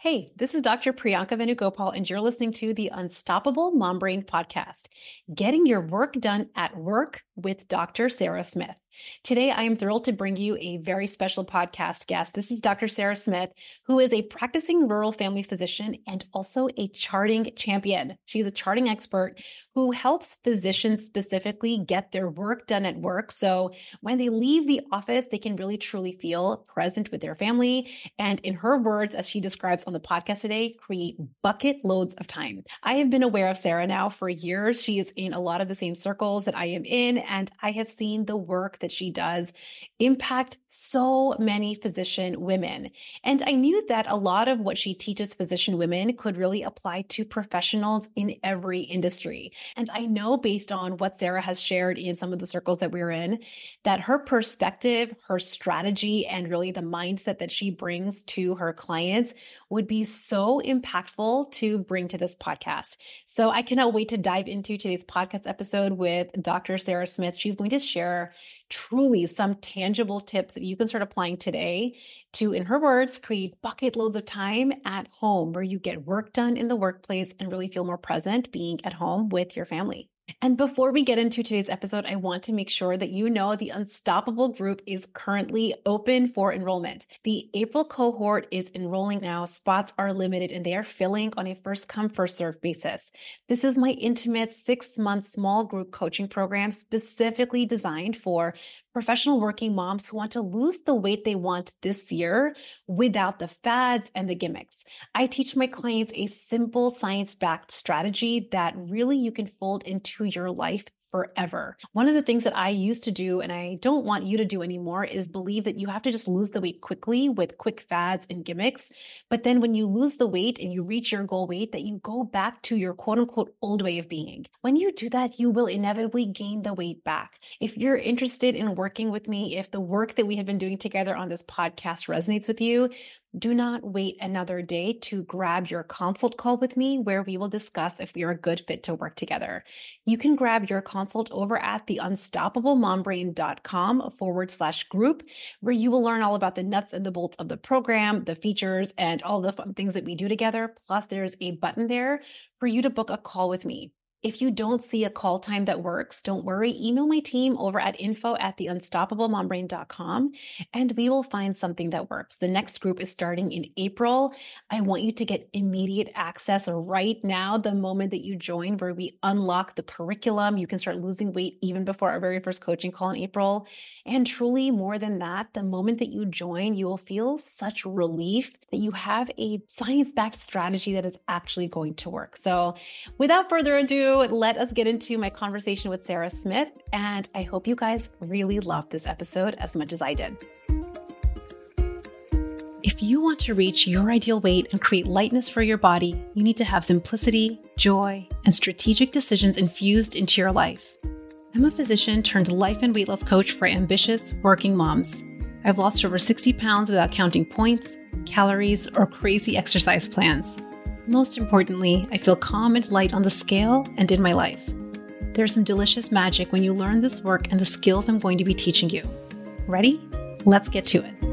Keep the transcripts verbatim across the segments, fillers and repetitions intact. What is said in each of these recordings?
Hey, this is Doctor Priyanka Venugopal, and you're listening to the Unstoppable Mom Brain podcast, getting your work done at work with Doctor Sarah Smith. Today, I am thrilled to bring you a very special podcast guest. This is Doctor Sarah Smith, who is a practicing rural family physician and also a charting champion. She's a charting expert who helps physicians specifically get their work done at work. So when they leave the office, they can really truly feel present with their family. And in her words, as she describes on the podcast today, create bucket loads of time. I have been aware of Sarah now for years. She is in a lot of the same circles that I am in, and I have seen the work that she does impact so many physician women. And I knew that a lot of what she teaches physician women could really apply to professionals in every industry. And I know based on what Sarah has shared in some of the circles that we're in, that her perspective, her strategy, and really the mindset that she brings to her clients would be so impactful to bring to this podcast. So I cannot wait to dive into today's podcast episode with Doctor Sarah Smith. She's going to share truly some tangible tips that you can start applying today to, in her words, create bucket loads of time at home where you get work done in the workplace and really feel more present being at home with your family. And before we get into today's episode, I want to make sure that you know the Unstoppable group is currently open for enrollment. The April cohort is enrolling now. Spots are limited and they are filling on a first come, first serve basis. This is my intimate six month small group coaching program specifically designed for professional working moms who want to lose the weight they want this year without the fads and the gimmicks. I teach my clients a simple science-backed strategy that really you can fold into your life forever. One of the things that I used to do, and I don't want you to do anymore, is believe that you have to just lose the weight quickly with quick fads and gimmicks. But then when you lose the weight and you reach your goal weight, that you go back to your quote unquote old way of being. When you do that, you will inevitably gain the weight back. If you're interested in working with me, if the work that we have been doing together on this podcast resonates with you, do not wait another day to grab your consult call with me where we will discuss if we are a good fit to work together. You can grab your consult over at the unstoppablemombrain.com forward slash group, where you will learn all about the nuts and the bolts of the program, the features, and all the fun things that we do together. Plus, there's a button there for you to book a call with me. If you don't see a call time that works, don't worry. Email my team over at info at the unstoppable mom brain dot com and we will find something that works. The next group is starting in April. I want you to get immediate access right now, the moment that you join, where we unlock the curriculum. You can start losing weight even before our very first coaching call in April. And truly more than that, the moment that you join, you will feel such relief that you have a science-backed strategy that is actually going to work. So without further ado, let us get into my conversation with Sarah Smith, and I hope you guys really loved this episode as much as I did. If you want to reach your ideal weight and create lightness for your body, you need to have simplicity, joy, and strategic decisions infused into your life. I'm a physician turned life and weight loss coach for ambitious working moms. I've lost over sixty pounds without counting points, calories, or crazy exercise plans. Most importantly, I feel calm and light on the scale and in my life. There's some delicious magic when you learn this work and the skills I'm going to be teaching you. Ready? Let's get to it.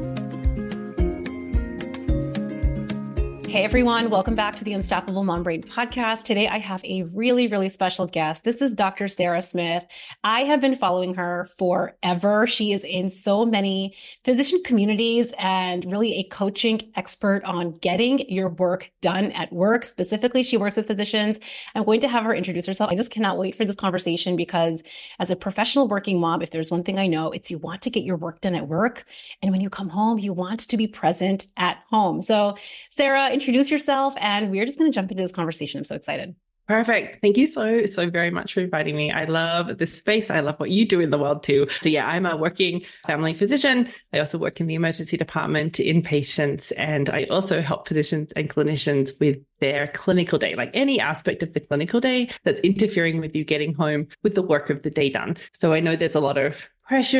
Hey everyone, welcome back to the Unstoppable Mom Brain podcast. Today I have a really, really special guest. This is Doctor Sarah Smith. I have been following her forever. She is in so many physician communities and really a coaching expert on getting your work done at work. Specifically, she works with physicians. I'm going to have her introduce herself. I just cannot wait for this conversation because as a professional working mom, if there's one thing I know, it's you want to get your work done at work. And when you come home, you want to be present at home. So Sarah, introduce yourself, and we're just going to jump into this conversation. I'm so excited. Perfect. Thank you so, so very much for inviting me. I love this space. I love what you do in the world too. So yeah, I'm a working family physician. I also work in the emergency department in patients, and I also help physicians and clinicians with their clinical day, like any aspect of the clinical day that's interfering with you getting home with the work of the day done. So I know there's a lot of pressure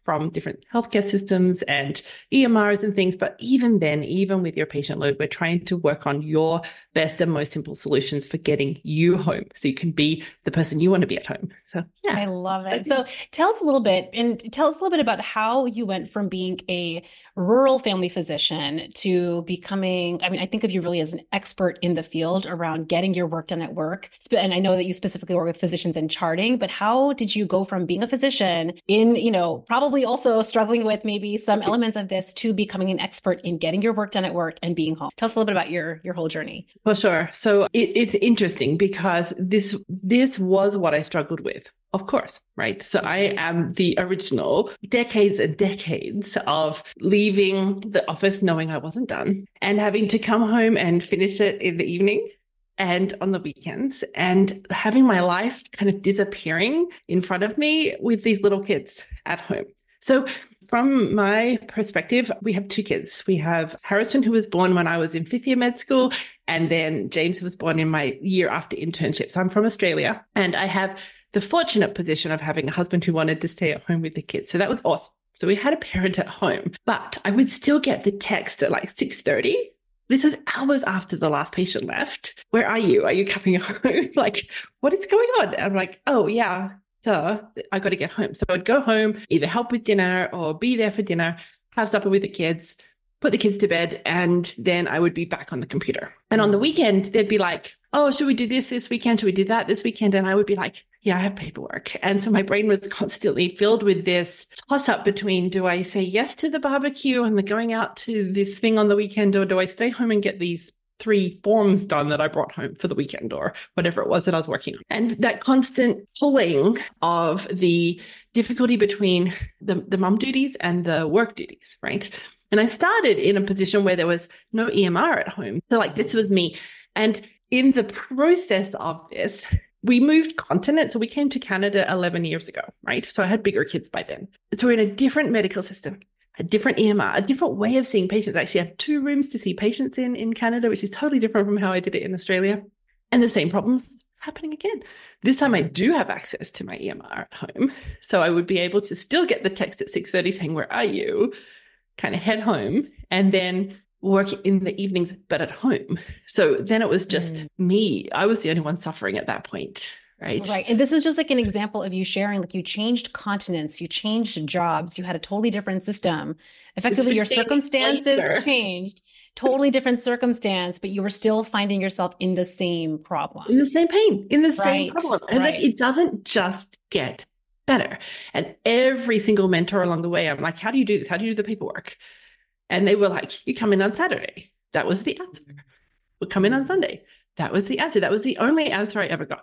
from different healthcare systems and E M Rs and things. But even then, even with your patient load, we're trying to work on your best and most simple solutions for getting you home so you can be the person you want to be at home. So yeah. I love it. So tell us a little bit and tell us a little bit about how you went from being a rural family physician to becoming, I mean, I think of you really as an expert in the field around getting your work done at work. And I know that you specifically work with physicians in charting, but how did you go from being a physician in, you know, probably also struggling with maybe some elements of this to becoming an expert in getting your work done at work and being home? Tell us a little bit about your, your whole journey. For sure. So it, it's interesting because this, this was what I struggled with. Of course, right? So I am the original decades and decades of leaving the office knowing I wasn't done and having to come home and finish it in the evening and on the weekends and having my life kind of disappearing in front of me with these little kids at home. So from my perspective, we have two kids. We have Harrison, who was born when I was in fifth year med school, and then James, who was born in my year after internship. So I'm from Australia, and I have the fortunate position of having a husband who wanted to stay at home with the kids. So that was awesome. So we had a parent at home, but I would still get the text at like six thirty. This is hours after the last patient left. Where are you? Are you coming home? Like, what is going on? And I'm like, oh yeah. So I got to get home. So I'd go home, either help with dinner or be there for dinner, have supper with the kids, put the kids to bed, and then I would be back on the computer. And on the weekend, they'd be like, oh, should we do this this weekend? Should we do that this weekend? And I would be like, yeah, I have paperwork. And so my brain was constantly filled with this toss up between, do I say yes to the barbecue and the going out to this thing on the weekend, or do I stay home and get these three forms done that I brought home for the weekend or whatever it was that I was working on? And that constant pulling of the difficulty between the, the mum duties and the work duties, right? And I started in a position where there was no E M R at home. So like this was me. And in the process of this, we moved continents. So we came to Canada eleven years ago, right? So I had bigger kids by then. So we're in a different medical system, a different E M R, a different way of seeing patients. I actually have two rooms to see patients in, in Canada, which is totally different from how I did it in Australia. And the same problems happening again. This time I do have access to my E M R at home. So I would be able to still get the text at six thirty saying, where are you? Kind of head home and then work in the evenings, but at home. So then it was just mm. me. I was the only one suffering at that point. Right. Right. And this is just like an example of you sharing, like you changed continents, you changed jobs, you had a totally different system. Effectively, your circumstances later. changed, totally different circumstance, but you were still finding yourself in the same problem. In the same pain, in the right. same problem. And right. like, it doesn't just get better. And every single mentor along the way, I'm like, how do you do this? How do you do the paperwork? And they were like, you come in on Saturday. That was the answer. We'll come in on Sunday. That was the answer. That was the only answer I ever got.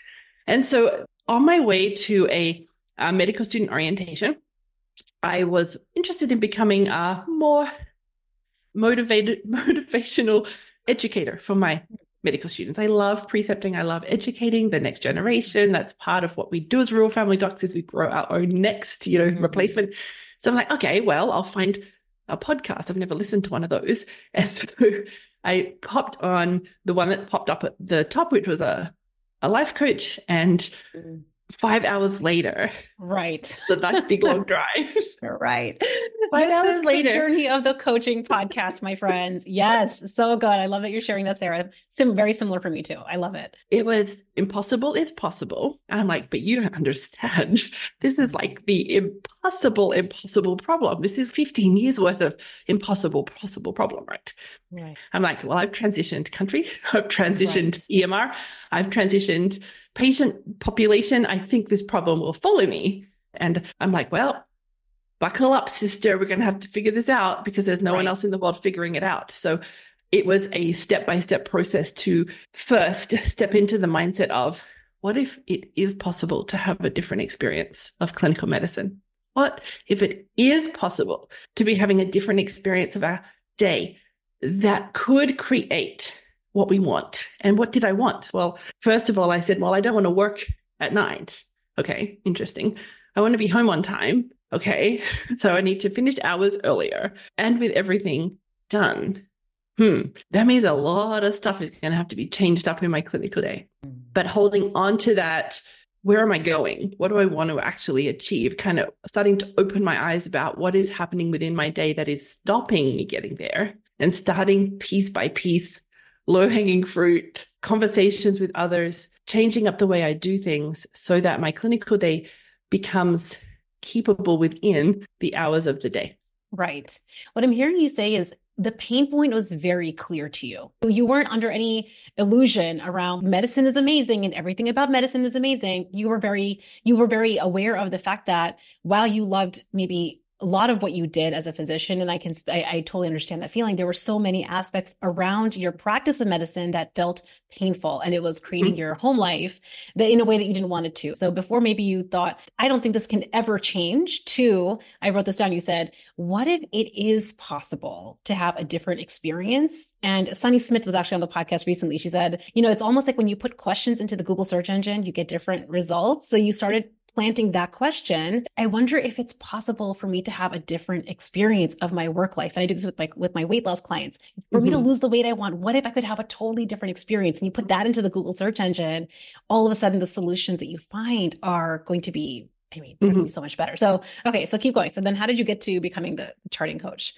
And so on my way to a, a medical student orientation, I was interested in becoming a more motivated, motivational educator for my medical students. I love precepting. I love educating the next generation. That's part of what we do as rural family docs is we grow our own next, you know, mm-hmm. replacement. So I'm like, okay, well, I'll find a podcast. I've never listened to one of those. And so I popped on the one that popped up at the top, which was a, a life coach. And five hours later, right. the nice big long drive. Right. Five this hours is later. The journey of the coaching podcast, my friends. Yes. So good. I love that you're sharing that, Sarah. Sim- very similar for me too. I love it. It was impossible is possible. And I'm like, but you don't understand. This is like the impossible, impossible problem. This is fifteen years worth of impossible, possible problem, right? Right. I'm like, well, I've transitioned country. I've transitioned right. E M R. I've transitioned patient population. I think this problem will follow me. And I'm like, well, buckle up, sister. We're going to have to figure this out because there's no right. one else in the world figuring it out. So it was a step-by-step process to first step into the mindset of what if it is possible to have a different experience of clinical medicine? What if it is possible to be having a different experience of our day that could create what we want? And what did I want? Well, first of all, I said, well, I don't want to work at night. Okay, interesting. I want to be home on time. Okay, so I need to finish hours earlier and with everything done. Hmm, that means a lot of stuff is going to have to be changed up in my clinical day. But holding on to that where am I going? What do I want to actually achieve? Kind of starting to open my eyes about what is happening within my day that is stopping me getting there, and starting piece by piece, low-hanging fruit, conversations with others, changing up the way I do things so that my clinical day becomes keepable within the hours of the day. Right. What I'm hearing you say is the pain point was very clear to you. You weren't under any illusion around medicine is amazing and everything about medicine is amazing. You were very, you were very aware of the fact that while you loved maybe a lot of what you did as a physician, and I can, I, I totally understand that feeling. There were so many aspects around your practice of medicine that felt painful, and it was creating mm-hmm. your home life that in a way that you didn't want it to. So before maybe you thought, I don't think this can ever change, to, I wrote this down, you said, what if it is possible to have a different experience? And Sunny Smith was actually on the podcast recently. She said, you know, it's almost like when you put questions into the Google search engine, you get different results. So you started planting that question. I wonder if it's possible for me to have a different experience of my work life. And I do this with my, with my weight loss clients. For mm-hmm. me to lose the weight I want, what if I could have a totally different experience? And you put that into the Google search engine, all of a sudden the solutions that you find are going to be, I mean, they're mm-hmm. going to be so much better. So, okay, so keep going. So then how did you get to becoming the charting coach?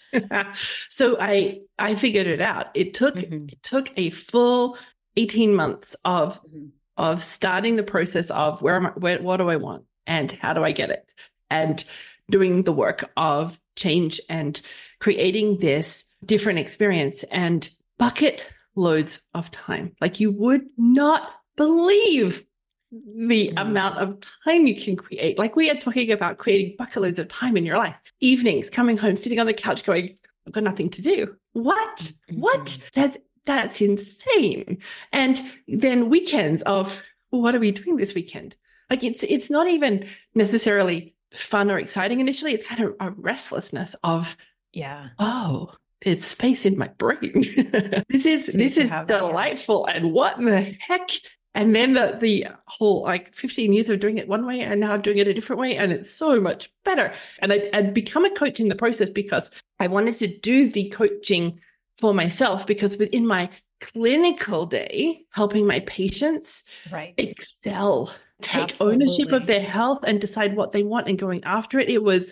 So I, I figured it out. It took, mm-hmm. it took a full eighteen months of mm-hmm. of starting the process of where am I, where, what do I want and how do I get it? And doing the work of change and creating this different experience and bucket loads of time. Like you would not believe the mm. amount of time you can create. Like we are talking about creating bucket loads of time in your life. Evenings, coming home, sitting on the couch going, I've got nothing to do. What? Mm-hmm. What? That's That's insane. And then weekends of, well, what are we doing this weekend? Like it's it's not even necessarily fun or exciting initially. It's kind of a restlessness of, yeah, oh, there's space in my brain. this is so this is delightful. And what the heck? And then the the whole like fifteen years of doing it one way, and now I'm doing it a different way, and it's so much better. And I, I'd become a coach in the process because I wanted to do the coaching for myself, because within my clinical day, helping my patients right. excel, take Absolutely. ownership of their health and decide what they want and going after it, it was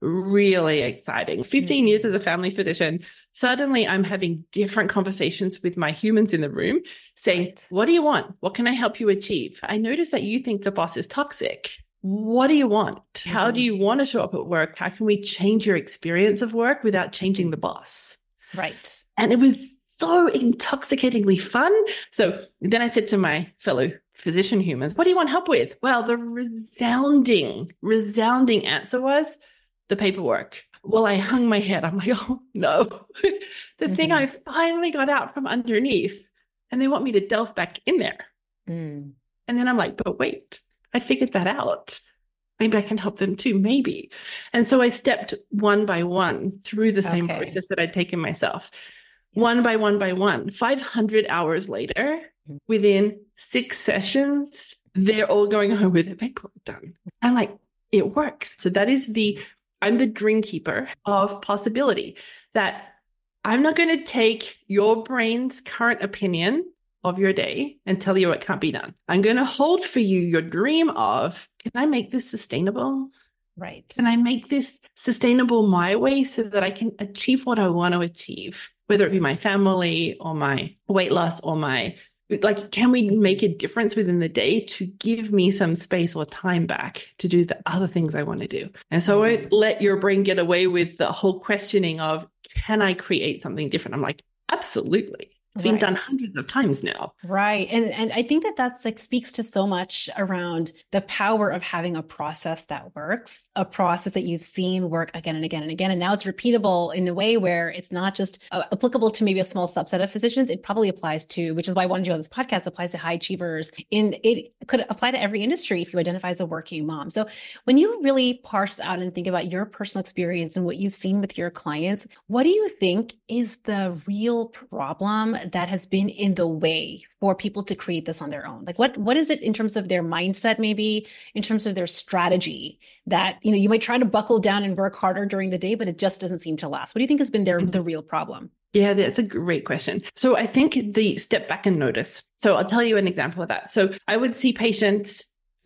really exciting. fifteen mm-hmm. years as a family physician, suddenly I'm having different conversations with my humans in the room saying, right. what do you want? What can I help you achieve? I notice that you think the boss is toxic. What do you want? Mm-hmm. How do you want to show up at work? How can we change your experience of work without changing the boss? Right. And it was so intoxicatingly fun. So then I said to my fellow physician humans, what do you want help with? Well, the resounding, resounding answer was the paperwork. Well, I hung my head. I'm like, oh no, the mm-hmm. thing I finally got out from underneath, and they want me to delve back in there. Mm. And then I'm like, but wait, I figured that out. Maybe I can help them too, maybe. And so I stepped one by one through the same okay. process that I'd taken myself. One by one by one, five hundred hours later, within six sessions, they're all going home with their paperwork done. I'm like, it works. So that is the, I'm the dream keeper of possibility, that I'm not going to take your brain's current opinion of your day and tell you it can't be done. I'm going to hold for you your dream of, can I make this sustainable? Right. Can I make this sustainable my way so that I can achieve what I want to achieve, whether it be my family or my weight loss or my, like, can we make a difference within the day to give me some space or time back to do the other things I want to do? And so I won't let your brain get away with the whole questioning of, can I create something different? I'm like, absolutely. It's been right. done hundreds of times now. Right. And and I think that that's like speaks to so much around the power of having a process that works, a process that you've seen work again and again and again. And now it's repeatable in a way where it's not just uh, applicable to maybe a small subset of physicians. It probably applies to, which is why I wanted you on this podcast, applies to high achievers. In it could apply to every industry if you identify as a working mom. So when you really parse out and think about your personal experience and what you've seen with your clients, what do you think is the real problem that has been in the way for people to create this on their own? Like what, what is it in terms of their mindset, maybe in terms of their strategy that, you know, you might try to buckle down and work harder during the day, but it just doesn't seem to last? What do you think has been their, the real problem? Yeah, that's a great question. So I think the step back and notice. So I'll tell you an example of that. So I would see patients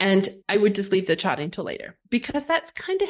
And I would just leave the chart until later because that's kind of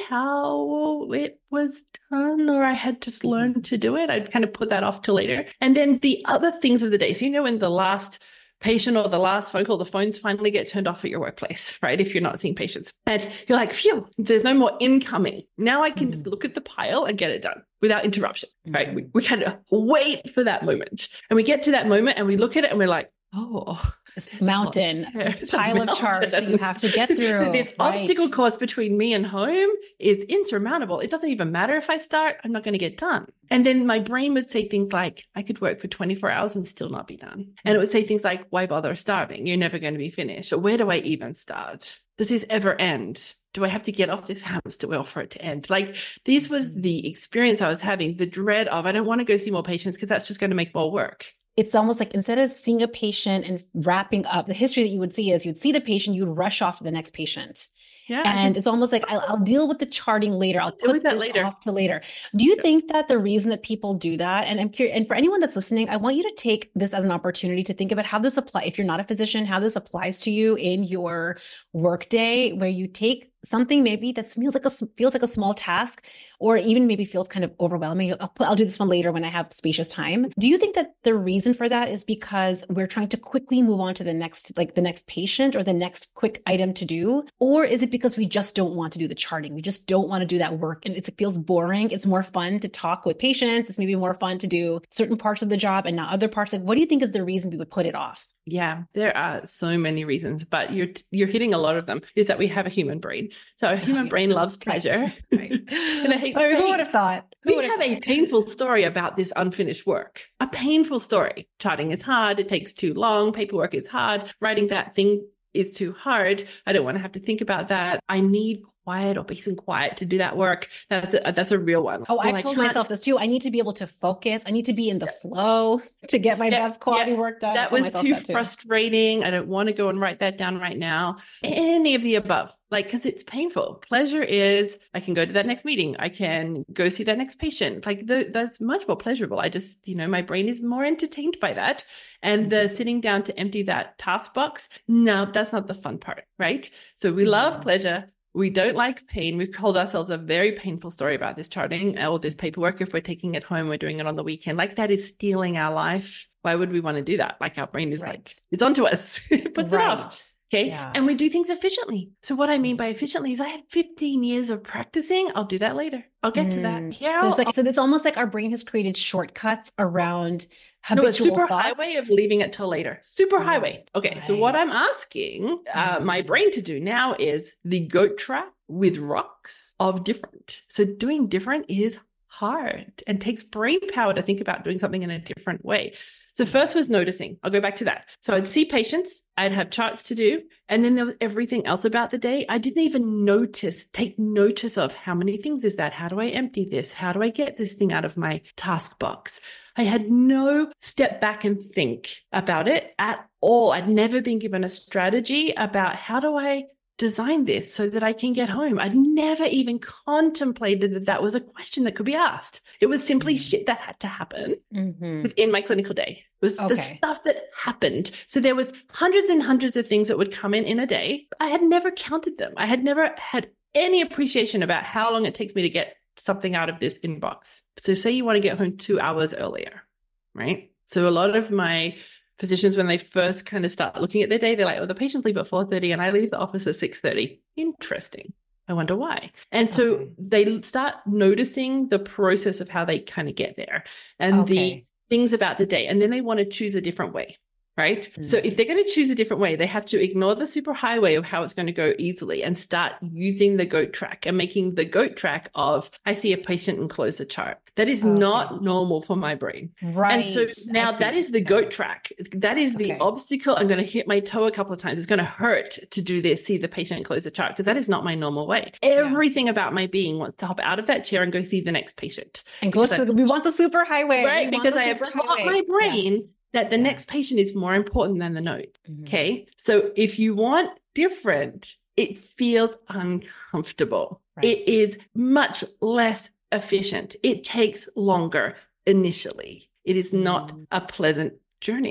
how it was done, or I had just learned to do it. I'd kind of put that off till later. And then the other things of the day. So, you know, in the last patient or the last phone call, the phones finally get turned off at your workplace, right? If you're not seeing patients and you're like, phew, there's no more incoming. Now I can mm. just look at the pile and get it done without interruption, mm. right? We, we kind of wait for that moment and we get to that moment and we look at it and we're like, oh, this mountain, this pile mountain. of charts that you have to get through. So this right. obstacle course between me and home is insurmountable. It doesn't even matter if I start, I'm not going to get done. And then my brain would say things like, I could work for twenty-four hours and still not be done. And it would say things like, why bother starting? You're never going to be finished. Or where do I even start? Does this ever end? Do I have to get off this hamster wheel for it to end? Like this was the experience I was having, the dread of, I don't want to go see more patients because that's just going to make more work. It's almost like instead of seeing a patient and wrapping up, the history that you would see is you'd see the patient, you'd rush off to the next patient. Yeah, and just, it's almost like I'll, I'll deal with the charting later. I'll put that this later. off to later. Do you yeah. think that the reason that people do that, and I'm curious, and for anyone that's listening, I want you to take this as an opportunity to think about how this applies. If you're not a physician, how this applies to you in your workday, where you take something maybe that feels like a feels like a small task, or even maybe feels kind of overwhelming. I'll, put, I'll do this one later when I have spacious time. Do you think that the reason for that is because we're trying to quickly move on to the next, like the next patient or the next quick item to do, or is it because we just don't want to do the charting? We just don't want to do that work, and it's, it feels boring. It's more fun to talk with patients. It's maybe more fun to do certain parts of the job and not other parts. Like, what do you think is the reason we would put it off? Yeah, there are so many reasons, but you're you're hitting a lot of them. Is that we have a human brain, so a human brain loves pleasure, right? And I hate oh, who would have thought? Who we have thought? a painful story about this unfinished work. A painful story. Charting is hard. It takes too long. Paperwork is hard. Writing that thing is too hard. I don't want to have to think about that. I need quiet or peace and quiet to do that work. That's a, that's a real one. Oh, well, I've told myself this too. I need to be able to focus. I need to be in the yeah. flow to get my yeah, best quality yeah. work done. That was too, that too frustrating. I don't want to go and write that down right now. Any of the above, like, because it's painful. Pleasure is I can go to that next meeting. I can go see that next patient. Like the, that's much more pleasurable. I just, you know, my brain is more entertained by that. And the sitting down to empty that task box, no, that's not the fun part, right? So we love yeah. pleasure. We don't like pain. We've told ourselves a very painful story about this charting or this paperwork. If we're taking it home, we're doing it on the weekend. Like that is stealing our life. Why would we want to do that? Like our brain is right. like, it's onto us. It puts right. it off. Okay. Yeah. And we do things efficiently. So what I mean by efficiently is I had fifteen years of practicing. I'll do that later. I'll get mm. to that. Here, so it's like, so it's almost like our brain has created shortcuts around habitual no, a super thoughts. highway of leaving it till later. Super right. highway. Okay. Right. So what I'm asking uh, mm. my brain to do now is the goat track with rocks of different. So doing different is hard and takes brain power to think about doing something in a different way. So first was noticing. I'll go back to that. So I'd see patients, I'd have charts to do, and then there was everything else about the day. I didn't even notice, take notice of how many things is that? How do I empty this? How do I get this thing out of my task box? I had no step back and think about it at all. I'd never been given a strategy about how do I design this so that I can get home. I'd never even contemplated that that was a question that could be asked. It was simply shit that had to happen mm-hmm. within my clinical day. It was okay. the stuff that happened. So there was hundreds and hundreds of things that would come in in a day. I had never counted them. I had never had any appreciation about how long it takes me to get something out of this inbox. So say you want to get home two hours earlier, right? So a lot of my physicians, when they first kind of start looking at their day, they're like, oh, the patients leave at four thirty and I leave the office at six thirty. Interesting. I wonder why. And so okay. they start noticing the process of how they kind of get there and okay. the things about the day. And then they want to choose a different way. Right. Mm-hmm. So if they're going to choose a different way, they have to ignore the super highway of how it's going to go easily and start using the goat track and making the goat track of, I see a patient and close the chart. That is okay. not normal for my brain. Right. And so now that is the goat track. That is the okay. obstacle. I'm going to hit my toe a couple of times. It's going to hurt to do this, see the patient and close the chart, because that is not my normal way. Everything yeah. about my being wants to hop out of that chair and go see the next patient. And go to, we want the super highway. Right. Because I have taught highway. my brain yes. that the yes. next patient is more important than the note. Mm-hmm. Okay. So if you want different, it feels uncomfortable. Right. It is much less efficient. It takes longer initially. It is not mm. a pleasant journey,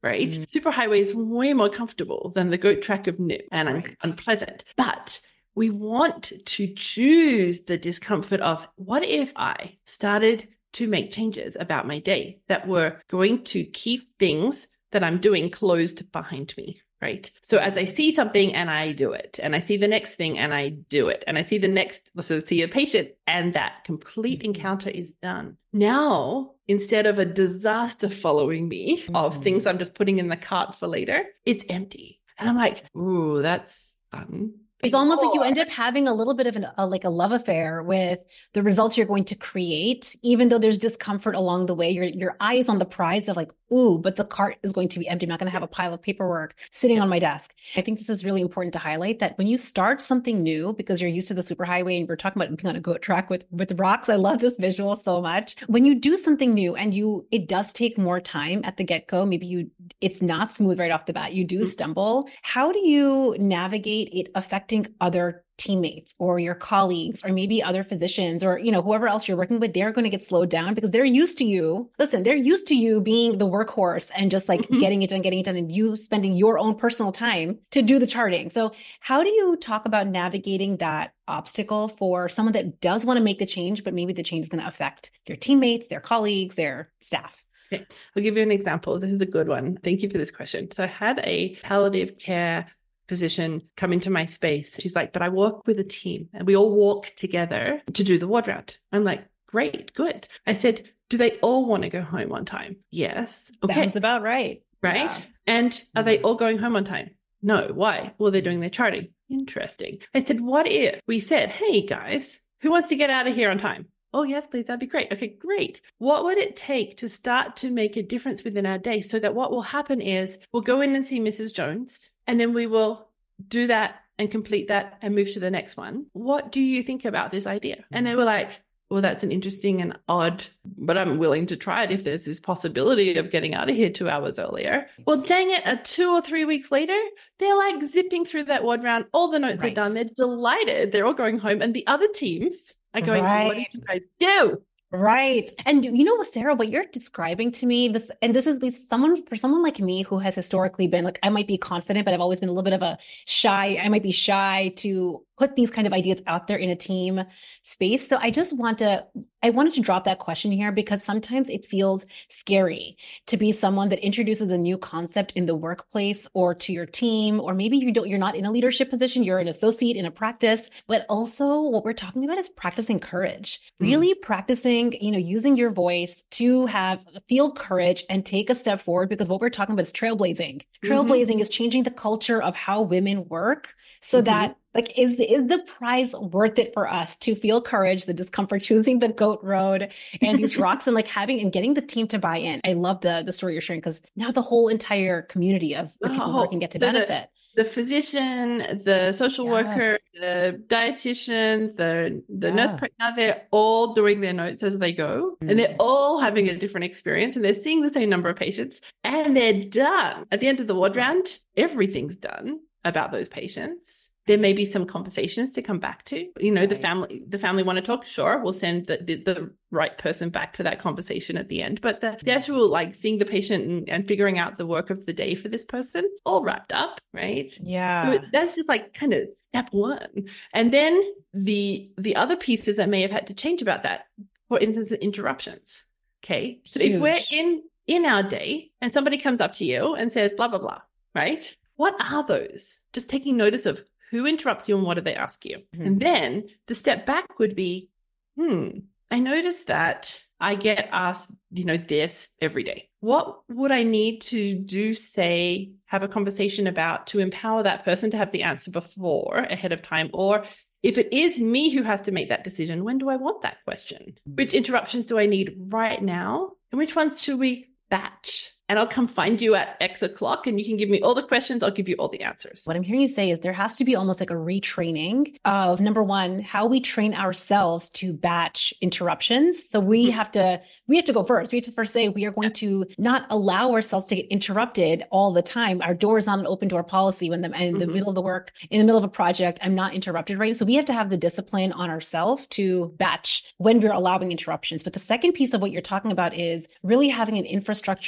right? Mm. Superhighway is way more comfortable than the goat track of N I P and right. un- unpleasant. But we want to choose the discomfort of what if I started to make changes about my day that were going to keep things that I'm doing closed behind me, right? So as I see something and I do it, and I see the next thing and I do it, and I see the next, so see a patient, and that complete encounter is done. Now, instead of a disaster following me mm-hmm. of things I'm just putting in the cart for later, it's empty. And I'm like, ooh, that's fun. It's almost like you end up having a little bit of an, a, like a love affair with the results you're going to create, even though there's discomfort along the way. Your your eye is on the prize of like, ooh, but the cart is going to be empty. I'm not going to have a pile of paperwork sitting yeah. on my desk. I think this is really important to highlight that when you start something new, because you're used to the superhighway and we're talking about being on a goat track with, with rocks. I love this visual so much. When you do something new and you, it does take more time at the get-go. Maybe you, it's not smooth right off the bat. You do mm-hmm. stumble. How do you navigate it affecting other teammates or your colleagues or maybe other physicians or, you know, whoever else you're working with? They're going to get slowed down because they're used to you. Listen, they're used to you being the workhorse and just like mm-hmm. getting it done, getting it done, and you spending your own personal time to do the charting. So how do you talk about navigating that obstacle for someone that does want to make the change, but maybe the change is going to affect their teammates, their colleagues, their staff? Okay. I'll give you an example. This is a good one. Thank you for this question. So I had a palliative care physician come into my space. She's like, but I work with a team and we all walk together to do the ward round. I'm like, great, good. I said, do they all want to go home on time? Yes. Okay. Sounds about right. Right. Yeah. And are they all going home on time? No. Why? Well, they're doing their charting. Interesting. I said, what if we said, hey guys, who wants to get out of here on time? Oh, yes, please. That'd be great. Okay, great. What would it take to start to make a difference within our day so that what will happen is we'll go in and see Missus Jones, and then we will do that and complete that and move to the next one. What do you think about this idea? And they were like, well, that's an interesting and odd, but I'm willing to try it if there's this possibility of getting out of here two hours earlier. Well, dang it, uh, two or three weeks later, they're like zipping through that ward round. All the notes right. are done. They're delighted. They're all going home. And the other teams are going, right. what did you guys do? Right. And you know what, Sarah, what you're describing to me, this, and this is this someone, for someone like me who has historically been like, I might be confident, but I've always been a little bit of a shy, I might be shy to put these kind of ideas out there in a team space. So I just want to, I wanted to drop that question here because sometimes it feels scary to be someone that introduces a new concept in the workplace or to your team, or maybe you don't, you're not in a leadership position, you're an associate in a practice, but also what we're talking about is practicing courage, mm. really practicing, you know, using your voice to have, feel courage and take a step forward, because what we're talking about is trailblazing. Trailblazing mm-hmm. is changing the culture of how women work so mm-hmm. that Like, is, is the prize worth it for us to feel courage, the discomfort, choosing the goat road and these rocks and like having and getting the team to buy in? I love the, the story you're sharing because now the whole entire community of the people oh, working get to so benefit. The, the physician, the social yes. worker, the dietitian, the, the yeah. nurse, now they're all doing their notes as they go mm. and they're all having a different experience and they're seeing the same number of patients and they're done. At the end of the ward round, everything's done about those patients. There may be some conversations to come back to, you know, right. the family, the family want to talk. Sure. We'll send the, the, the right person back for that conversation at the end. But the, the actual, like seeing the patient and, and figuring out the work of the day for this person all wrapped up. Right. Yeah. So that's just like kind of step one. And then the, the other pieces that may have had to change about that, for instance, the interruptions. Okay. So Huge. If we're in, in our day and somebody comes up to you and says, blah, blah, blah, right? What are those? Just taking notice of who interrupts you and what do they ask you? Mm-hmm. And then the step back would be, hmm, I noticed that I get asked, you know, this every day. What would I need to do, say, have a conversation about to empower that person to have the answer before, ahead of time? Or if it is me who has to make that decision, when do I want that question? Which interruptions do I need right now? And which ones should we batch? And I'll come find you at X o'clock and you can give me all the questions. I'll give you all the answers. What I'm hearing you say is there has to be almost like a retraining of, number one, how we train ourselves to batch interruptions. So we have to, we have to go first. We have to first say we are going to not allow ourselves to get interrupted all the time. Our door is not an open door policy when the, in the mm-hmm. middle of the work, in the middle of a project, I'm not interrupted, right? So we have to have the discipline on ourselves to batch when we're allowing interruptions. But the second piece of what you're talking about is really having an infrastructure and almost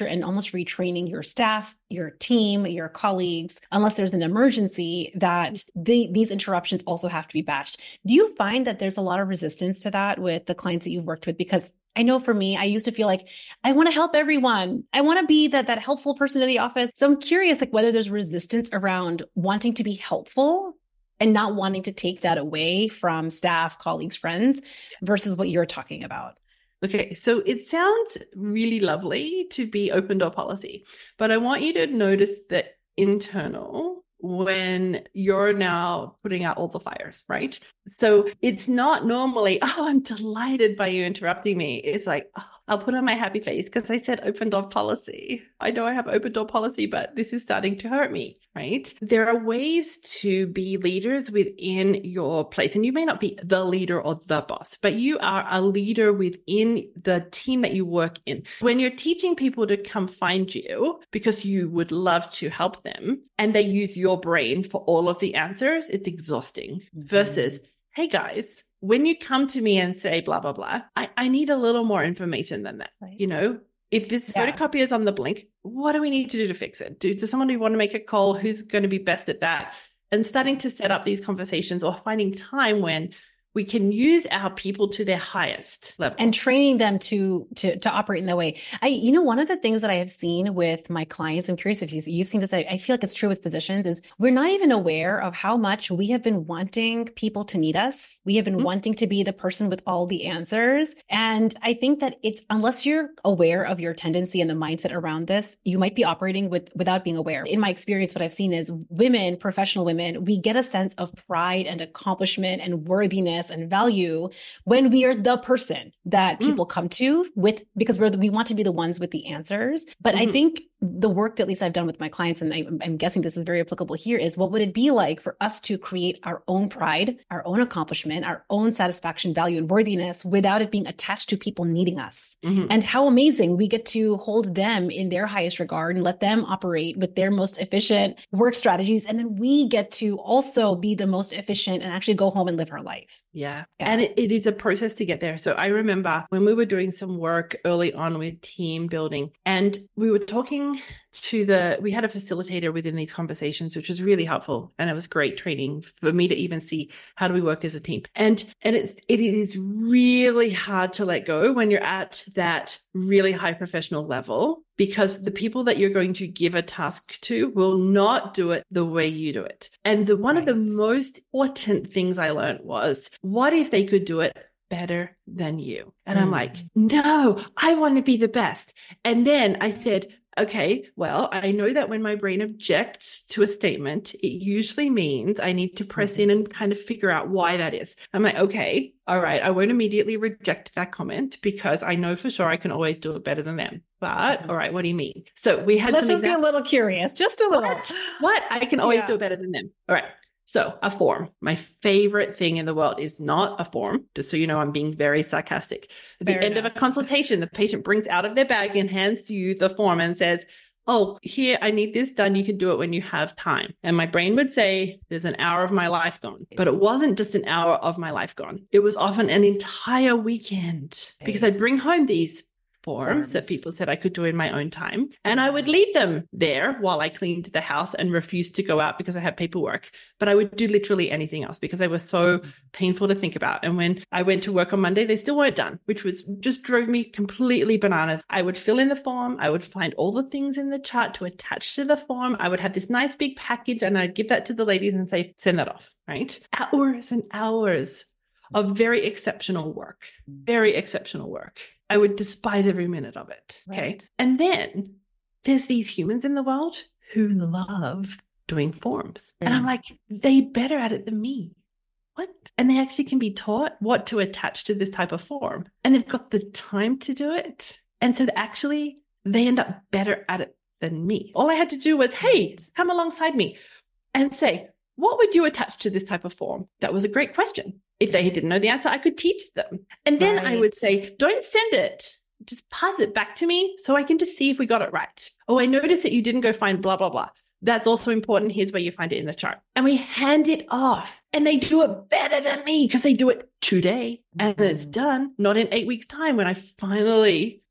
almost retraining your staff, your team, your colleagues, unless there's an emergency, that the, these interruptions also have to be batched. Do you find that there's a lot of resistance to that with the clients that you've worked with? Because I know for me, I used to feel like I want to help everyone. I want to be that, that helpful person in the office. So I'm curious, like whether there's resistance around wanting to be helpful and not wanting to take that away from staff, colleagues, friends, versus what you're talking about. Okay, so it sounds really lovely to be open door policy, but I want you to notice that internal when you're now putting out all the fires, right? So it's not normally, oh, I'm delighted by you interrupting me. It's like, oh, I'll put on my happy face because I said open door policy. I know I have open door policy, but this is starting to hurt me, right? There are ways to be leaders within your place. And you may not be the leader or the boss, but you are a leader within the team that you work in. When you're teaching people to come find you because you would love to help them and they use your brain for all of the answers, it's exhausting. Mm-hmm. Versus, hey guys, when you come to me and say blah, blah, blah, I, I need a little more information than that. Right. You know, if this yeah. photocopy is on the blink, what do we need to do to fix it? Do, does somebody want to make a call? Who's going to be best at that? And starting to set up these conversations or finding time when we can use our people to their highest level. And training them to, to, to operate in that way. I, you know, one of the things that I have seen with my clients, I'm curious if you, you've seen this, I, I feel like it's true with physicians, is we're not even aware of how much we have been wanting people to need us. We have been mm-hmm. wanting to be the person with all the answers. And I think that it's, unless you're aware of your tendency and the mindset around this, you might be operating with, without being aware. In my experience, what I've seen is women, professional women, we get a sense of pride and accomplishment and worthiness and value when we are the person that people mm. come to with, because we're the, we want to be the ones with the answers. But mm-hmm. I think the work that at least I've done with my clients, and I, I'm guessing this is very applicable here, is what would it be like for us to create our own pride, our own accomplishment, our own satisfaction, value, and worthiness without it being attached to people needing us? Mm-hmm. And how amazing we get to hold them in their highest regard and let them operate with their most efficient work strategies. And then we get to also be the most efficient and actually go home and live our life. Yeah. yeah. And it, it is a process to get there. So I remember when we were doing some work early on with team building, and we were talking to the, we had a facilitator within these conversations, which was really helpful. And it was great training for me to even see how do we work as a team. And, and it's, it is really hard to let go when you're at that really high professional level, because the people that you're going to give a task to will not do it the way you do it. And the, one right. of the most important things I learned was, what if they could do it better than you? And mm. I'm like, no, I want to be the best. And then I said, okay, well, I know that when my brain objects to a statement, it usually means I need to press mm-hmm. in and kind of figure out why that is. I'm like, okay, all right, I won't immediately reject that comment because I know for sure I can always do it better than them. But mm-hmm. all right, what do you mean? So we had Let's some just examples. Be a little curious, just a little. What? what? I can always yeah. do it better than them. All right. So a form, my favorite thing in the world is not a form, just so you know, I'm being very sarcastic. At Fair the end enough. Of a consultation, the patient brings out of their bag and hands you the form and says, oh, here, I need this done. You can do it when you have time. And my brain would say, there's an hour of my life gone. But it wasn't just an hour of my life gone. It was often an entire weekend because I'd bring home these forms that people said I could do in my own time. And I would leave them there while I cleaned the house and refused to go out because I had paperwork. But I would do literally anything else because they were so painful to think about. And when I went to work on Monday, they still weren't done, which was just drove me completely bananas. I would fill in the form. I would find all the things in the chart to attach to the form. I would have this nice big package and I'd give that to the ladies and say, send that off, right? Hours and hours of very exceptional work, very exceptional work. I would despise every minute of it. Okay. Right. And then there's these humans in the world who love doing forms. Mm. And I'm like, they better at it than me. What? And they actually can be taught what to attach to this type of form. And they've got the time to do it. And so actually they end up better at it than me. All I had to do was, hey, come alongside me and say, what would you attach to this type of form? That was a great question. If they didn't know the answer, I could teach them. And then right. I would say, don't send it. Just pass it back to me so I can just see if we got it right. Oh, I noticed that you didn't go find blah, blah, blah. That's also important. Here's where you find it in the chart. And we hand it off and they do it better than me because they do it today and mm-hmm. it's done, not in eight weeks time when I finally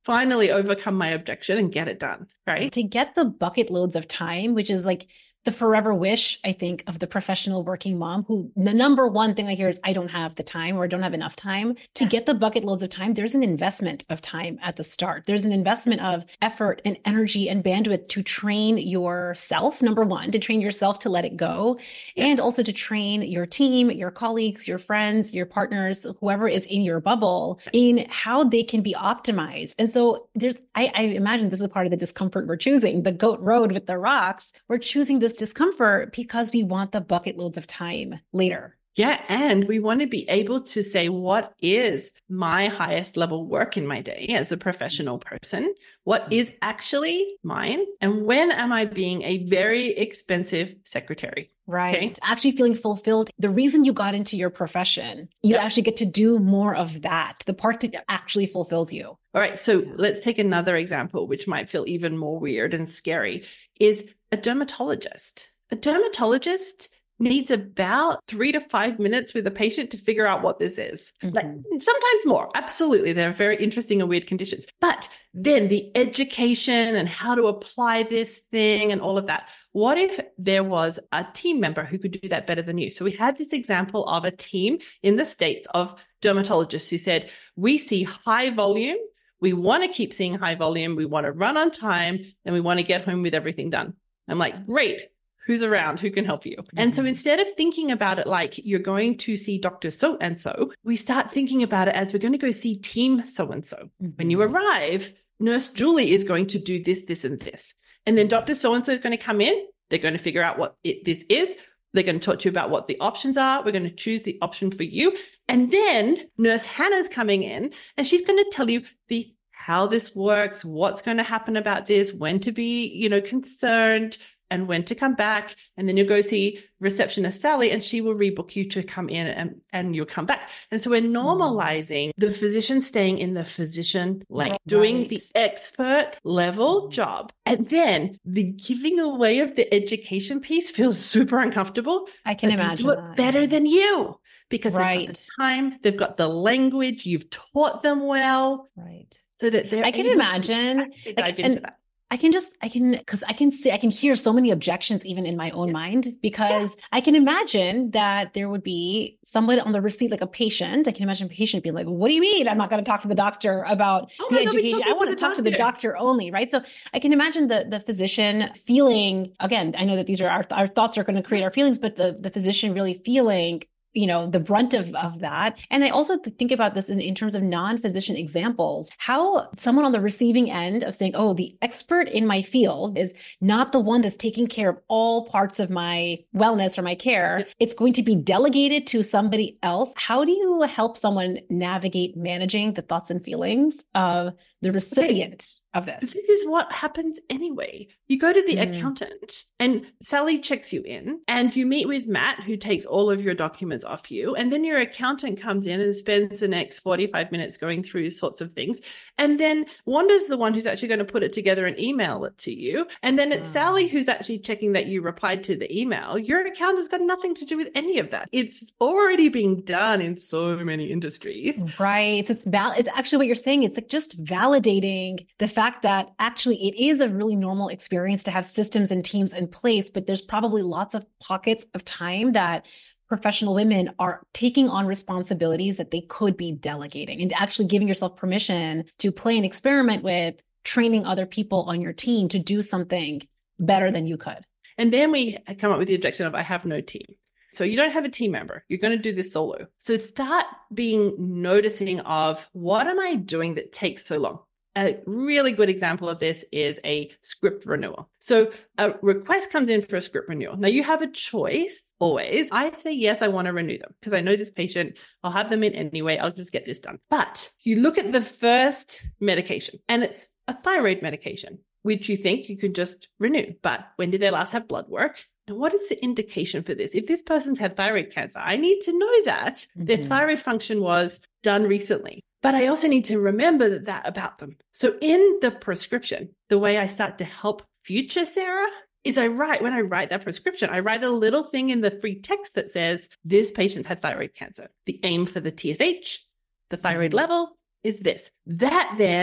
finally overcome my objection and get it done, right? To get the bucket loads of time, which is like the forever wish, I think, of the professional working mom, who the number one thing I hear is, I don't have the time or I don't have enough time. To get the bucket loads of time, there's an investment of time at the start. There's an investment of effort and energy and bandwidth to train yourself, number one, to train yourself to let it go, yeah. and also to train your team, your colleagues, your friends, your partners, whoever is in your bubble, in how they can be optimized. And so there's, I, I imagine this is part of the discomfort we're choosing, the goat road with the rocks. We're choosing this discomfort because we want the bucket loads of time later. Yeah. And we want to be able to say, what is my highest level work in my day as a professional person? What is actually mine? And when am I being a very expensive secretary? Right. Okay. Actually feeling fulfilled. The reason you got into your profession, you yep. actually get to do more of that, the part that yep. actually fulfills you. All right. So yeah. let's take another example, which might feel even more weird and scary, is a dermatologist. A dermatologist needs about three to five minutes with a patient to figure out what this is. Mm-hmm. Like sometimes more. Absolutely. They're very interesting and weird conditions. But then the education and how to apply this thing and all of that. What if there was a team member who could do that better than you? So we had this example of a team in the States of dermatologists who said, we see high volume. We want to keep seeing high volume. We want to run on time and we want to get home with everything done. I'm like, great. Who's around? Who can help you? Mm-hmm. And so instead of thinking about it like you're going to see Doctor So-and-so, we start thinking about it as we're going to go see team so-and-so. Mm-hmm. When you arrive, Nurse Julie is going to do this, this, and this. And then Doctor So-and-so is going to come in. They're going to figure out what it, this is. They're going to talk to you about what the options are. We're going to choose the option for you. And then Nurse Hannah's coming in and she's going to tell you the how this works, what's going to happen about this, when to be, you know, concerned, and when to come back. And then you'll go see receptionist Sally and she will rebook you to come in and, and you'll come back. And so we're normalizing the physician staying in the physician lane, right. doing the expert level job. And then the giving away of the education piece feels super uncomfortable. I can imagine they do it that. better than you because right. they've got the time, they've got the language, you've taught them well. Right. So that they're I can able imagine to actually dive like, into that. I can just, I can, cause I can see, I can hear so many objections even in my own yeah. mind, because yeah. I can imagine that there would be someone on the receipt, like a patient. I can imagine a patient being like, what do you mean? I'm not going to talk to the doctor about oh, the education. I want to, to talk doctor. to the doctor only. Right. So I can imagine the, the physician feeling, again, I know that these are our, our thoughts are going to create our feelings, but the, the physician really feeling, you know, the brunt of, of that. And I also think about this in, in terms of non-physician examples, how someone on the receiving end of saying, oh, the expert in my field is not the one that's taking care of all parts of my wellness or my care. It's going to be delegated to somebody else. How do you help someone navigate managing the thoughts and feelings of the recipient okay. of this? This is what happens anyway. You go to the mm. accountant and Sally checks you in and you meet with Matt, who takes all of your documents off you. And then your accountant comes in and spends the next forty-five minutes going through sorts of things. And then Wanda's the one who's actually going to put it together and email it to you. And then it's mm. Sally who's actually checking that you replied to the email. Your accountant's got nothing to do with any of that. It's already being done in so many industries. Right. So it's val- It's actually what you're saying. It's like just validating the fact that actually it is a really normal experience to have systems and teams in place, but there's probably lots of pockets of time that professional women are taking on responsibilities that they could be delegating, and actually giving yourself permission to play and experiment with training other people on your team to do something better than you could. And then we come up with the objection of, I have no team. So you don't have a team member. You're going to do this solo. So start being noticing of, what am I doing that takes so long? A really good example of this is a script renewal. So a request comes in for a script renewal. Now you have a choice always. I say, yes, I want to renew them because I know this patient. I'll have them in anyway. I'll just get this done. But you look at the first medication and it's a thyroid medication, which you think you could just renew. But when did they last have blood work? And what is the indication for this? If this person's had thyroid cancer, I need to know that mm-hmm. their thyroid function was done recently. But I also need to remember that, that about them. So in the prescription, the way I start to help future Sarah is I write, when I write that prescription, I write a little thing in the free text that says, this patient had thyroid cancer. The aim for the T S H, the thyroid level is this. That then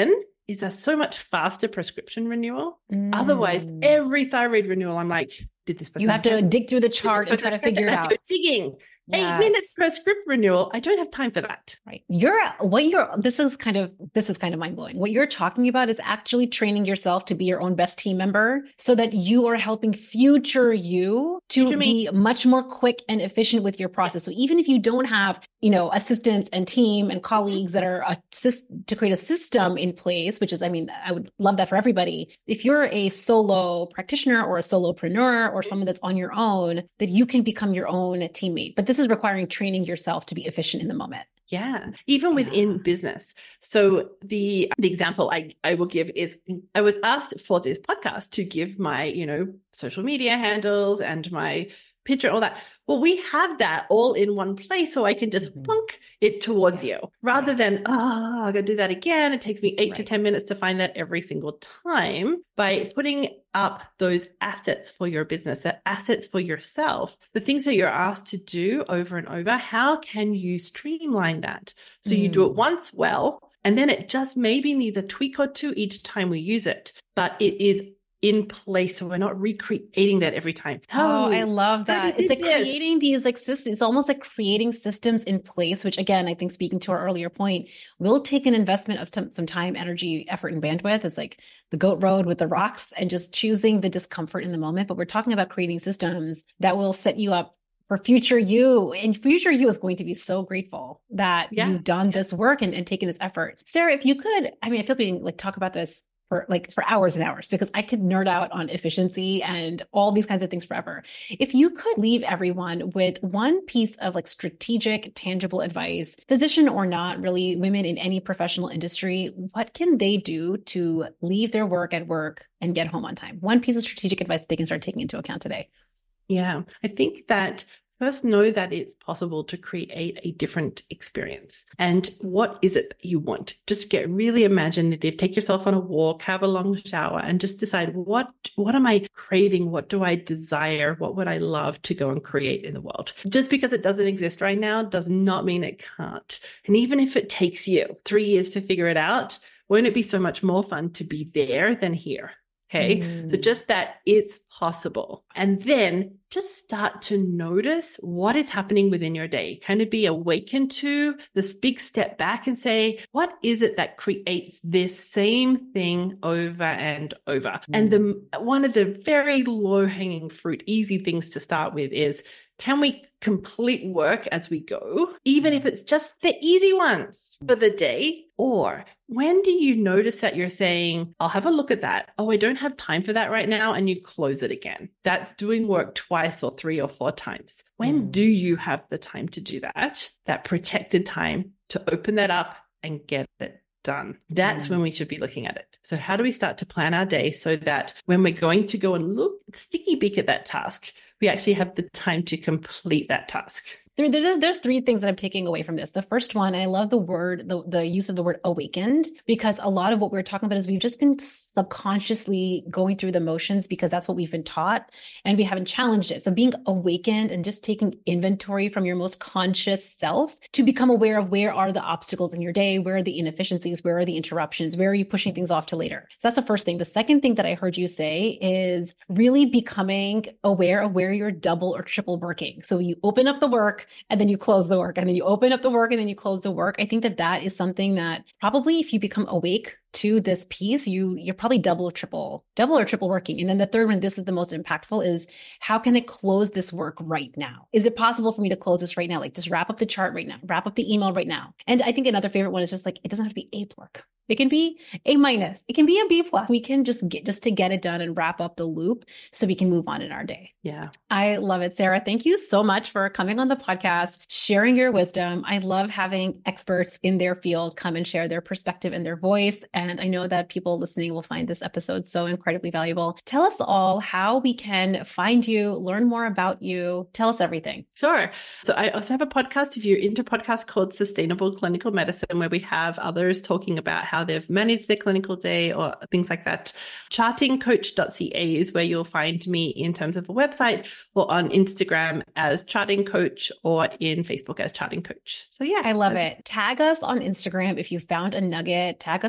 is a so much faster prescription renewal. Mm. Otherwise, every thyroid renewal, I'm like, did this person You have to dig through the chart and try to figure it out. Digging. Yes. Eight minutes per script renewal. I don't have time for that. Right. You're what you're this is kind of this is kind of mind-blowing. What you're talking about is actually training yourself to be your own best team member so that you are helping future you to Future be much more quick and efficient with your process. So even if you don't have, you know, assistants and team and colleagues that are assist to create a system in place, which is, I mean, I would love that for everybody. If you're a solo practitioner or a solopreneur or someone that's on your own, that you can become your own teammate. But this is requiring training yourself to be efficient in the moment. Yeah, even within Yeah. business. So the the example I, I will give is I was asked for this podcast to give my, you know, social media handles and my picture, all that. Well, we have that all in one place, so I can just Mhm. plunk it towards Yeah. you rather than, oh, I got to do that again. It takes me eight Right. to ten minutes to find that every single time. By putting up those assets for your business, the assets for yourself, the things that you're asked to do over and over, how can you streamline that? So you do it Mm. once well, and then it just maybe needs a tweak or two each time we use it, but it is in place, so we're not recreating that every time. Oh, I Oh, love I already that. It's did like this. creating these like systems. It's almost like creating systems in place, which again, I think speaking to our earlier point, will take an investment of some, some time, energy, effort, and bandwidth. It's like the goat road with the rocks and just choosing the discomfort in the moment. But we're talking about creating systems that will set you up for future you. And future you is going to be so grateful that Yeah. you've done this work and, and taken this effort. Sarah, if you could, I mean, I feel like we can like talk about this for like for hours and hours because I could nerd out on efficiency and all these kinds of things forever. If you could leave everyone with one piece of like strategic, tangible advice, physician or not, really women in any professional industry, what can they do to leave their work at work and get home on time? One piece of strategic advice they can start taking into account today. Yeah, I think that first know that it's possible to create a different experience. And what is it that you want? Just get really imaginative, take yourself on a walk, have a long shower, and just decide what, what am I craving? What do I desire? What would I love to go and create in the world? Just because it doesn't exist right now does not mean it can't. And even if it takes you three years to figure it out, won't it be so much more fun to be there than here? Okay. Mm. So just that it's possible. And then just start to notice what is happening within your day, kind of be awakened to this big step back and say, what is it that creates this same thing over and over? Mm. And the, one of the very low hanging fruit, easy things to start with is, can we complete work as we go, even if it's just the easy ones for the day? Or when do you notice that you're saying, I'll have a look at that. Oh, I don't have time for that right now. And you close it again. That's doing work twice or three or four times. When Mm. do you have the time to do that? That protected time to open that up and get it done. That's mm. when we should be looking at it. So how do we start to plan our day so that when we're going to go and look sticky beak at that task, we actually have the time to complete that task? There, there's, there's three things that I'm taking away from this. The first one, I love the word, the, the use of the word awakened, because a lot of what we're talking about is we've just been subconsciously going through the motions because that's what we've been taught and we haven't challenged it. So being awakened and just taking inventory from your most conscious self to become aware of where are the obstacles in your day, where are the inefficiencies, where are the interruptions, where are you pushing things off to later? So that's the first thing. The second thing that I heard you say is really becoming aware of where you're double or triple working. So you open up the work and then you close the work and then you open up the work and then you close the work. I think that that is something that probably if you become awake to this piece, you, you're probably double or triple, double or triple working. And then the third one, this is the most impactful, is how can I close this work right now? Is it possible for me to close this right now? Like just wrap up the chart right now, wrap up the email right now. And I think another favorite one is just like, it doesn't have to be A work. It can be A minus. It can be a B plus. We can just get, just to get it done and wrap up the loop so we can move on in our day. Yeah. I love it. Sarah, thank you so much for coming on the podcast, sharing your wisdom. I love having experts in their field come and share their perspective and their voice. And I know that people listening will find this episode so incredibly valuable. Tell us all how we can find you, learn more about you. Tell us everything. Sure. So I also have a podcast, if you're into podcasts, called Sustainable Clinical Medicine, where we have others talking about how they've managed their clinical day or things like that. charting coach dot c a is where you'll find me in terms of a website, or on Instagram as Charting Coach, or in Facebook as Charting Coach. So yeah. I love it. Tag us on Instagram if you found a nugget. Tag us both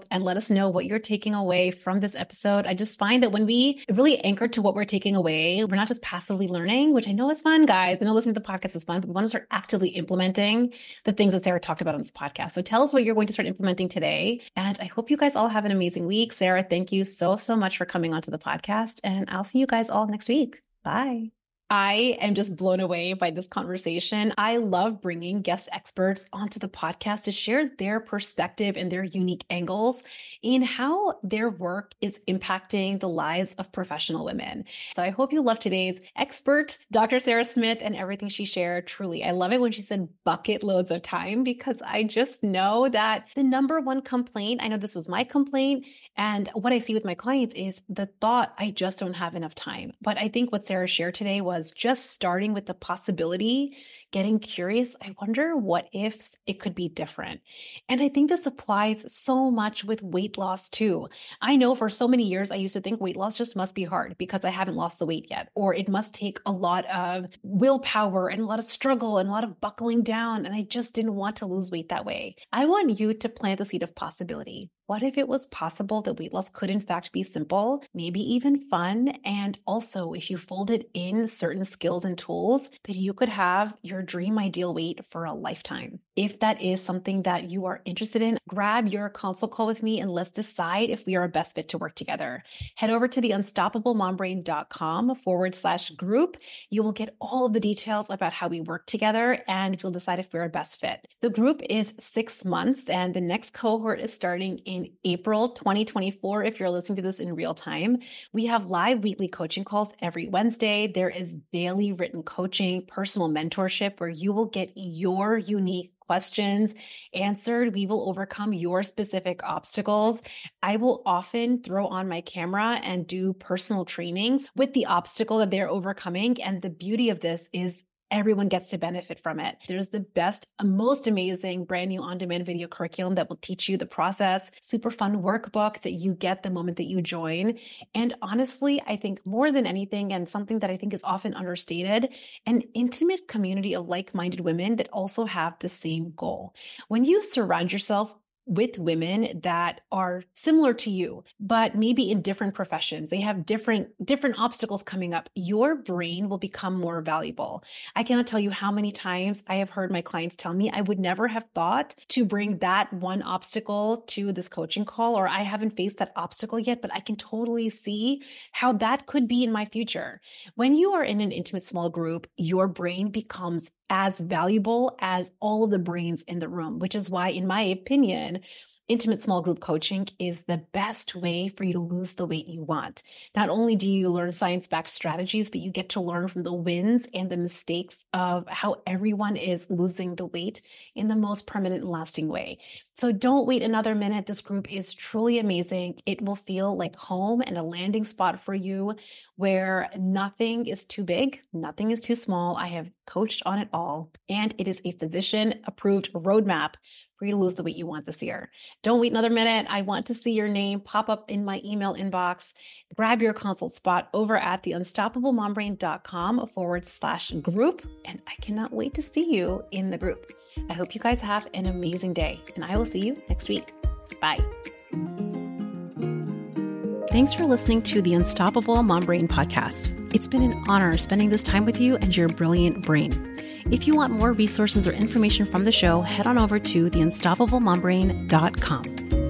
out and let us know what you're taking away from this episode. I just find that when we really anchor to what we're taking away, we're not just passively learning, which I know is fun, guys. I know listening to the podcast is fun, but we want to start actively implementing the things that Sarah talked about on this podcast. So tell us what you're going to start implementing today. And I hope you guys all have an amazing week. Sarah, thank you so, so much for coming onto the podcast. And I'll see you guys all next week. Bye. I am just blown away by this conversation. I love bringing guest experts onto the podcast to share their perspective and their unique angles in how their work is impacting the lives of professional women. So I hope you love today's expert, Doctor Sarah Smith, and everything she shared. Truly, I love it when she said bucket loads of time, because I just know that the number one complaint, I know this was my complaint, and what I see with my clients is the thought, I just don't have enough time. But I think what Sarah shared today was just starting with the possibility, getting curious. I wonder what if it could be different. And I think this applies so much with weight loss too. I know for so many years, I used to think weight loss just must be hard because I haven't lost the weight yet, or it must take a lot of willpower and a lot of struggle and a lot of buckling down. And I just didn't want to lose weight that way. I want you to plant the seed of possibility. What if it was possible that weight loss could in fact be simple, maybe even fun? And also, if you folded in certain skills and tools, that you could have your dream ideal weight for a lifetime. If that is something that you are interested in, grab your consult call with me and let's decide if we are a best fit to work together. Head over to the unstoppable mom brain dot com forward slash group. You will get all of the details about how we work together and you'll decide if we're a best fit. The group is six months and the next cohort is starting in In April twenty twenty-four, if you're listening to this in real time. We have live weekly coaching calls every Wednesday. There is daily written coaching, personal mentorship, where you will get your unique questions answered. We will overcome your specific obstacles. I will often throw on my camera and do personal trainings with the obstacle that they're overcoming. And the beauty of this is everyone gets to benefit from it. There's the best, most amazing brand new on-demand video curriculum that will teach you the process, super fun workbook that you get the moment that you join. And honestly, I think more than anything, and something that I think is often understated, an intimate community of like-minded women that also have the same goal. When you surround yourself with women that are similar to you, but maybe in different professions, they have different, different obstacles coming up, your brain will become more valuable. I cannot tell you how many times I have heard my clients tell me, I would never have thought to bring that one obstacle to this coaching call, or I haven't faced that obstacle yet, but I can totally see how that could be in my future. When you are in an intimate small group, your brain becomes as valuable as all of the brains in the room, which is why, in my opinion, intimate small group coaching is the best way for you to lose the weight you want. Not only do you learn science-backed strategies, but you get to learn from the wins and the mistakes of how everyone is losing the weight in the most permanent and lasting way. So don't wait another minute. This group is truly amazing. It will feel like home and a landing spot for you where nothing is too big, nothing is too small. I have coached on it all, and it is a physician-approved roadmap for you to lose the weight you want this year. Don't wait another minute. I want to see your name pop up in my email inbox. Grab your consult spot over at the unstoppable mom brain dot com forward slash group. And I cannot wait to see you in the group. I hope you guys have an amazing day, and I will see you next week. Bye. Thanks for listening to the Unstoppable Mom Brain podcast. It's been an honor spending this time with you and your brilliant brain. If you want more resources or information from the show, head on over to the unstoppable mom brain dot com.